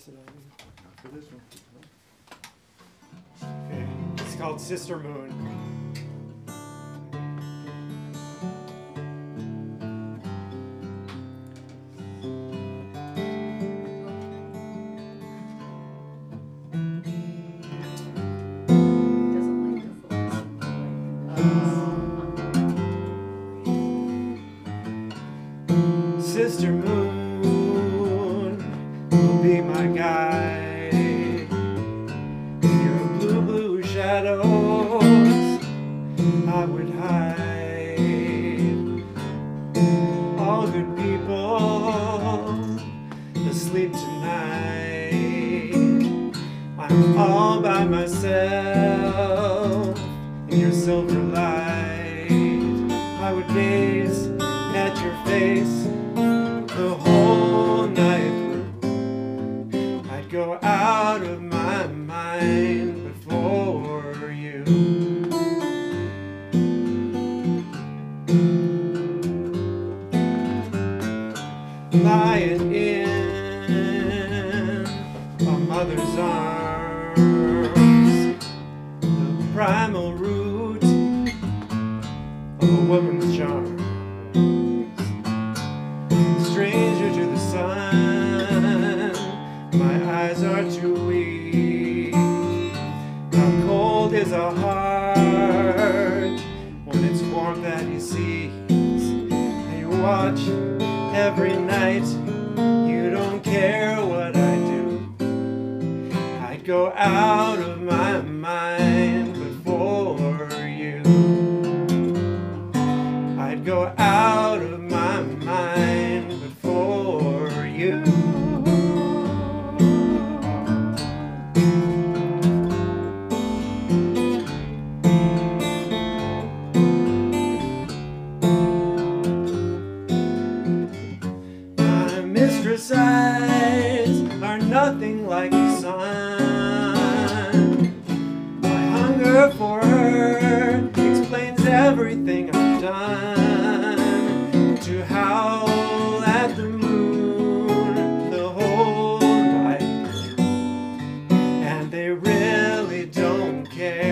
pass it on. Not for this one. Okay. It's called Sister Moon. Sister Moon will be my guide. In your blue, blue shadows I would hide. All good people asleep tonight. I'm all by myself in your silver light. I would gaze at your face the whole night through. I'd go out of my mind before you. Lying in a mother's arms, the primal root of a woman's charm. Stranger to the sun, my eyes are too weak. How cold is a heart when it's warm that he sees? And you watch every night, you don't care what I do. I'd go out of my mind before you. I'd go out of my mind before you. My mistress' eyes are nothing like the sun. My hunger for her explains everything I've done. To howl at the moon the whole night through, and they really don't care.